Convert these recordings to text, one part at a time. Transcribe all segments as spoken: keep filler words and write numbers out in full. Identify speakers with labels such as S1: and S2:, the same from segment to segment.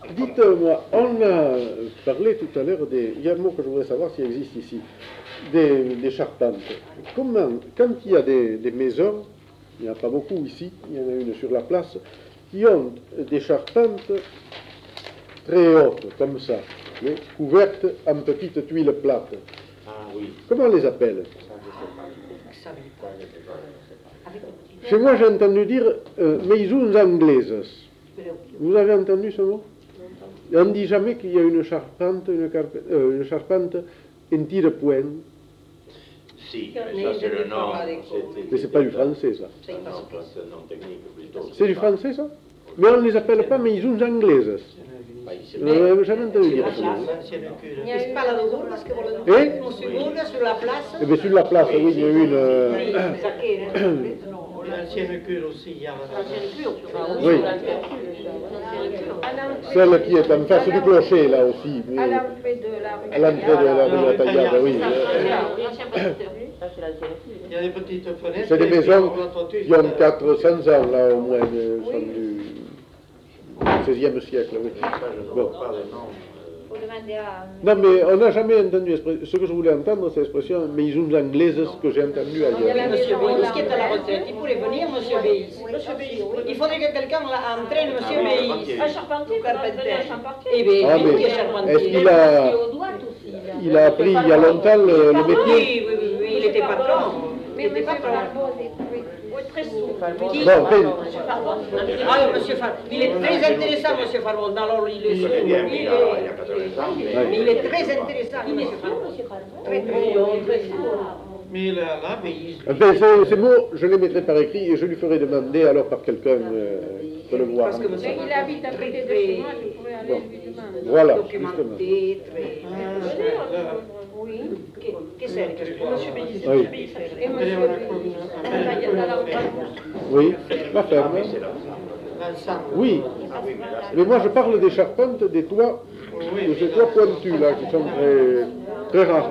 S1: dites-moi, on a parlé tout à l'heure des... Il y a un mot que je voudrais savoir s'il existe ici. Des, des charpentes. Comment, quand il y a des, des maisons, il n'y en a pas beaucoup ici, il y en a une sur la place, qui ont des charpentes très hautes, comme ça, mais couvertes en petites tuiles plates.
S2: Ah oui.
S1: Comment on les appelle?
S2: Ça, je sais pas.
S1: Chez moi, j'ai entendu dire euh, maisons anglaises. Vous avez entendu ce mot? On ne dit jamais qu'il y a une charpente, une, carpe, euh, une charpente en tire-point.
S2: Si, mais ça c'est le nom.
S1: Mais c'est pas du français, ça.
S2: C'est un nom technique plutôt.
S1: C'est du français, ça? Mais on ne les appelle pas maisons anglaises.
S2: Mais,
S1: euh, jamais entendu dire ça.
S3: C'est pas la de Gourgas que vous
S1: Eh?
S3: Monsieur Gourgas sur la place.
S1: Eh bien, sur la place, oui, il y a une... Euh...
S4: L'ancienne cure aussi, il y a...
S1: Oui. Celle qui est en face du clocher, là aussi. Mais...
S5: À l'entrée de la rue.
S1: À l'entrée de la rue de la Taillarde, oui.
S4: Il y a des petites fenêtres.
S1: C'est des maisons qui ont quatre cents ans, là, au moins, euh, sont du seizième siècle, oui. Bon. Non, mais on n'a jamais entendu, ce que je voulais entendre, c'est l'expression maisons anglaises que j'ai entendu ailleurs.
S3: Monsieur Béis qui est à la retraite, il pourrait venir, Monsieur Béis. Il faudrait que quelqu'un entraîne Monsieur Béis.
S5: Un charpentier, un charpentier.
S3: Eh bien,
S1: Ah,
S3: lui qui est
S1: mais
S3: charpentier.
S1: est-ce qu'il a, il a appris il y a longtemps le, le métier?
S3: Oui, oui, oui, oui, il était patron. Il était patron.
S5: Très sourd.
S3: Qui?
S1: Bon, mais-
S3: Ah, Monsieur Farbon. Il est très intéressant, Monsieur Farbon. Alors, il est
S2: Il est bien, mais il a- il a quatre-vingts ans, mais-
S3: Mais il est très intéressant, Monsieur Farbon. Très, très
S4: Mais la- l'abbaye...
S1: Enfin, ces, ces mots, je les mettrai par écrit et je lui ferai demander alors par quelqu'un euh, de le voir.
S3: Parce que Monsieur
S5: Il habite à côté de chez moi, je pourrais aller lui demander.
S1: Voilà, justement.
S3: documenté, très...
S5: Oui.
S3: Qu'est-ce que c'est? Monsieur Béis.
S1: Oui,
S5: Et monsieur
S1: oui, ma ferme.
S4: L'ensemble.
S1: Oui, mais moi je parle des charpentes, des toits, de ces toits pointus là, qui sont très, très rares.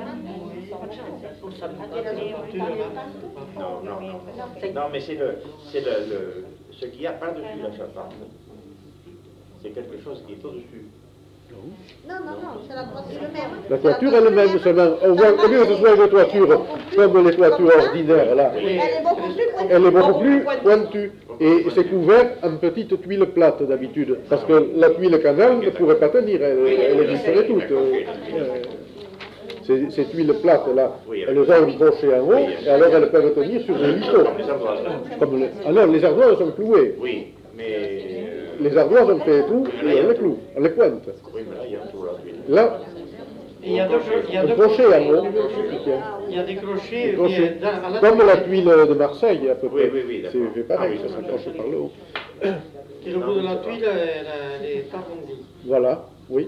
S2: Non, non. Non, mais c'est le, c'est le, le, ce qu'il y a par-dessus la charpente. C'est quelque chose qui est au-dessus.
S6: Non, non, non, c'est la toiture elle-même.
S1: La toiture elle-même seulement, au au lieu que ce soit une toiture comme les toitures ordinaires là,
S6: Elle est beaucoup plus pointue.
S1: elle est beaucoup plus pointue et c'est couvert en petites tuiles plates d'habitude, parce que la tuile canal ne pourrait pas tenir, elle, elle existerait toute. Euh, Ces, ces tuiles plates là, elles ont un crochet en haut et alors elles peuvent tenir sur des liteaux.
S2: Comme les ardoises.
S1: Comme les... Ah non, les ardoises sont clouées.
S2: Oui, mais...
S1: Les ardoises on fait tout et on les cloue, on les pointe.
S2: Oui, mais là, il y a toujours la tuile.
S1: Là,
S4: Il y a deux, il y a
S1: un
S4: deux
S1: crochet en haut.
S4: Il y a des crochets.
S1: Un crochet.
S4: mais dans- à la-
S1: Comme la tuile de Marseille à peu
S2: Oui,
S1: près.
S2: oui, oui, d'accord.
S1: C'est fait pareil,
S2: Ah oui,
S1: ça
S2: ça,
S1: s'accroche par le haut.
S4: Et le bout de la tuile, elle, elle est arrondie.
S1: Voilà, oui.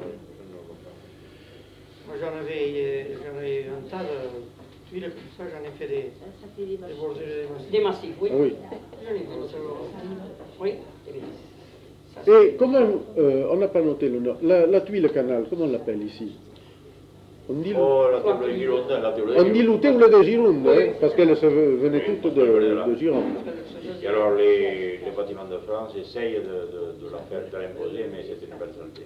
S4: Moi, j'en avais, euh, j'en avais un tas de tuiles comme ça, j'en ai fait des, des bordures et des massifs.
S3: Des massifs, oui.
S1: Ah oui.
S3: J'en ai vu. Oui.
S1: Et comment, euh, on n'a pas noté le nom, la, la tuile canal, comment on l'appelle ici? On dit,
S2: Oh, la table de Gironde, la table de
S1: on dit
S2: Gironde.
S1: l'outil de Gironde, hein, parce qu'elles se venaient toutes de, de Gironde.
S2: Et alors, les, les bâtiments de France essayent de, de, de la faire, de l'imposer, mais c'est une belle saleté.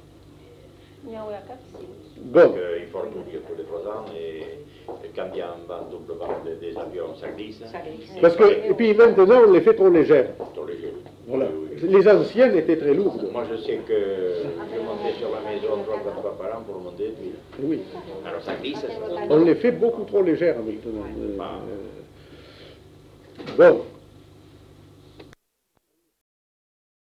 S1: Bon,
S2: Donc, euh, il faut tout dire tous les trois ans, et, et quand il y a un vent double vent des, des avions, ça glisse.
S3: Ça glisse.
S1: parce que, et puis maintenant on les fait trop légères.
S2: Trop léger.
S1: Voilà.
S2: Oui, oui.
S1: Les anciennes étaient très lourdes.
S2: Moi, je sais que je montais sur la maison trois quatre fois par an pour monter des tuiles.
S1: Oui.
S2: Alors, ça glisse. Ça...
S1: On les fait beaucoup trop légères maintenant. Euh,
S2: Ah.
S1: euh, Bon,